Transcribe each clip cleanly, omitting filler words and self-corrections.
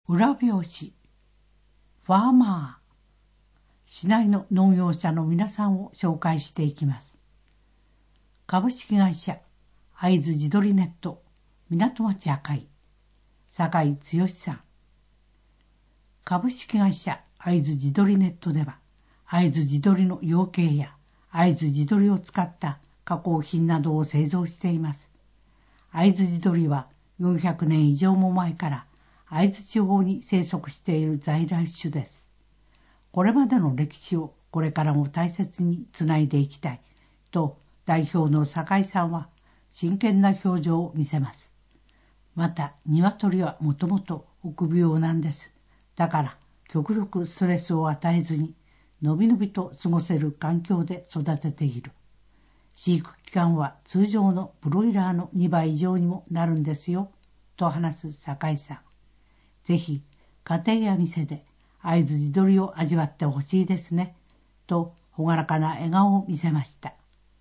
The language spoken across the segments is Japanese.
裏表紙、ファーマー。市内の農業者の皆さんを紹介していきます。株式会社会津地鶏ネット港町赤井酒井剛さん。株式会社会津地鶏ネットでは会津地鶏の養鶏や会津地鶏を使った加工品などを製造しています。会津地鶏は400年以上も前から会津地方に生息している在来種です。これまでの歴史をこれからも大切につないでいきたいと代表の酒井さんは真剣な表情を見せます。また鶏はもともと臆病なんです。だから極力ストレスを与えずにのびのびと過ごせる環境で育てている。飼育期間は通常のブロイラーの2倍以上にもなるんですよと話す酒井さん。ぜひ家庭や店で会津地鶏を味わってほしいですねと朗らかな笑顔を見せました。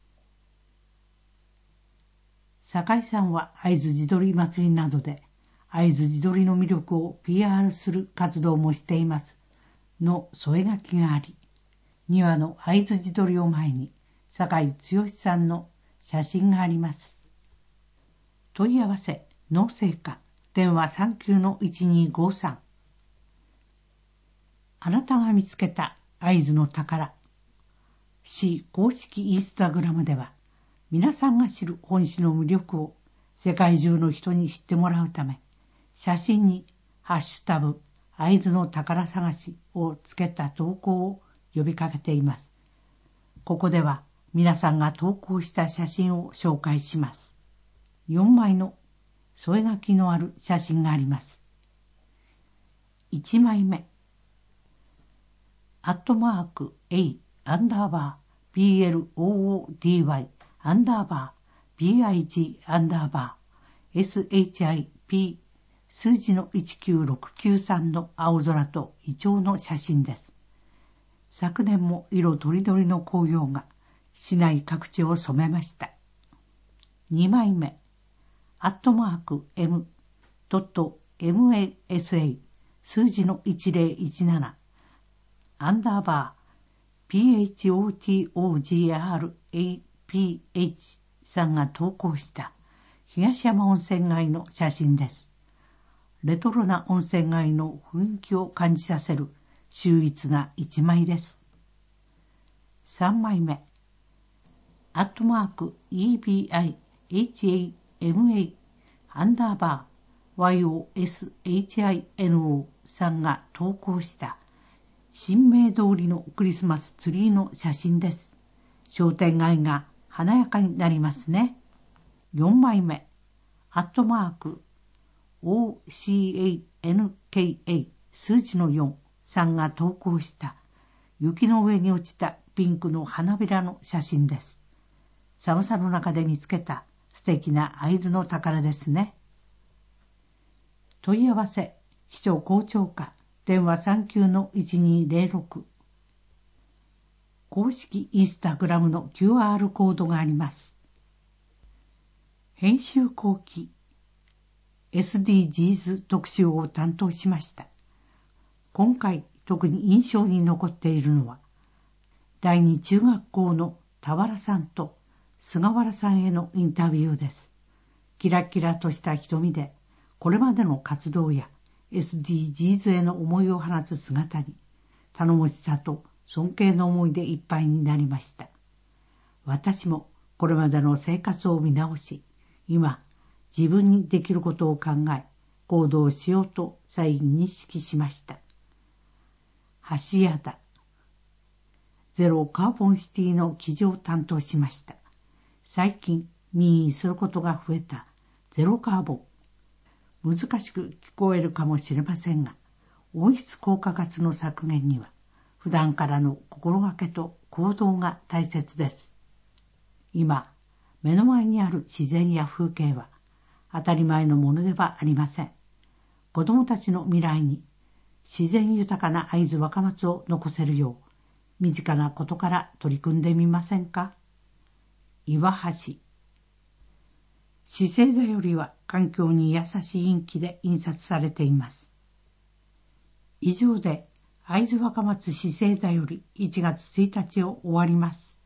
酒井さんは会津地鶏祭りなどで会津地鶏の魅力を PR する活動もしていますの添え書きがあり、2羽の会津地鶏を前に酒井剛さんの写真があります。問い合わせ農政課電話 39-1253。あなたが見つけた会津の宝。市公式インスタグラムでは皆さんが知る本市の魅力を世界中の人に知ってもらうため、写真にハッシュタグ会津の宝探しをつけた投稿を呼びかけています。ここでは皆さんが投稿した写真を紹介します。4枚の添え書きのある写真があります。1枚目。@BLODY_BIG_SHIP 数字の19693の青空とイチョウの写真です。昨年も色とりどりの紅葉が市内各地を染めました。2枚目。@M.MASA 数字の1017_PHOTOGRAPH さんが投稿した東山温泉街の写真です。レトロな温泉街の雰囲気を感じさせる秀逸な一枚です。3枚目。@EBIHAMA_YOSHINO さんが投稿した新名通りのクリスマスツリーの写真です。商店街が華やかになりますね。4枚目。@OCANKA 数字の4さんが投稿した雪の上に落ちたピンクの花びらの写真です。寒さの中で見つけた素敵な会津の宝ですね。問い合わせ秘書校長課電話 39-1206。公式インスタグラムの QR コードがあります。編集後期 SDGs 特集を担当しました。今回特に印象に残っているのは第二中学校の田原さんと菅原さんへのインタビューです。キラキラとした瞳でこれまでの活動や SDGs への思いを放つ姿に頼もしさと尊敬の思いでいっぱいになりました。私もこれまでの生活を見直し、今自分にできることを考え行動しようと再認識しました。橋屋田ゼロカーボンシティの記事を担当しました。最近耳にすることが増えたゼロカーボン。難しく聞こえるかもしれませんが、温室効果ガスの削減には普段からの心がけと行動が大切です。今、目の前にある自然や風景は当たり前のものではありません。子どもたちの未来に自然豊かな会津若松を残せるよう、身近なことから取り組んでみませんか。岩橋。資生堂よりは環境に優しいインキで印刷されています。 以上で会津若松市政だより1月1日を終わります。